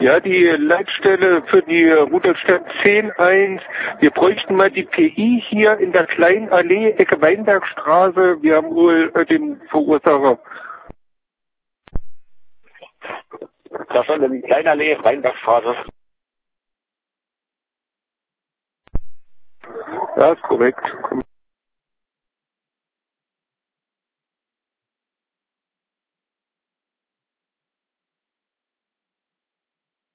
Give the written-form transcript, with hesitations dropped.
Ja, die Leitstelle für die Rudolstadt 10.1. Wir bräuchten mal die PI hier in der kleinen Allee, Ecke Weinbergstraße. Wir haben wohl den Verursacher. Das ist eine kleine Allee, Weinbergstraße. Ja, ist korrekt.